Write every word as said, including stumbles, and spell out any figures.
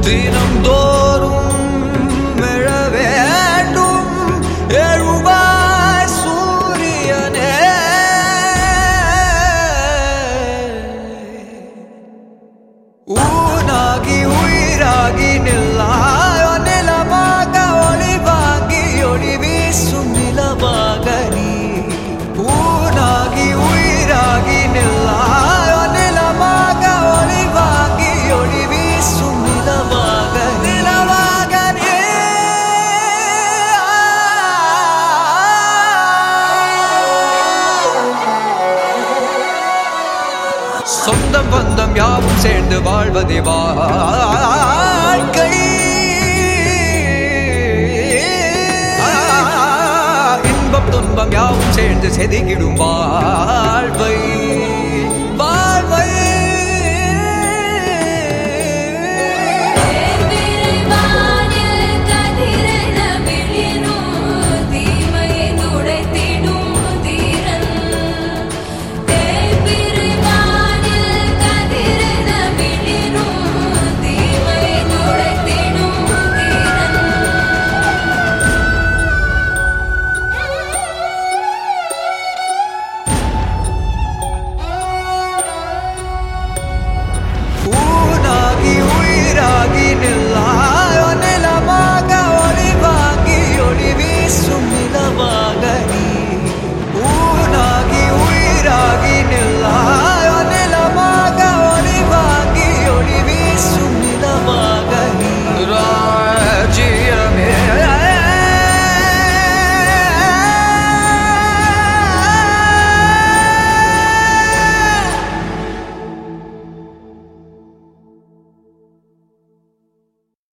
தினம்தோறும் எழ வேண்டும் எழுவாய் சூரியனே. ஊனாகி உயிராகி நில்லாயோ நிலமாக ஒளிவாகி ஒளி வீசும் நிலமாக நீ. ஊனாகி உயிராகி நில்லாயோ நிலமாக ஒளிவாகி ஒளி வீசும் நிலமாக நிலமாக நீ. சொந்தம் பந்தம் யாவும் சேர்ந்து வாழ்வதே வாழ்க்கை. இன்பம் துன்பம் யாவும் சேர்ந்து செதுக்கிடும்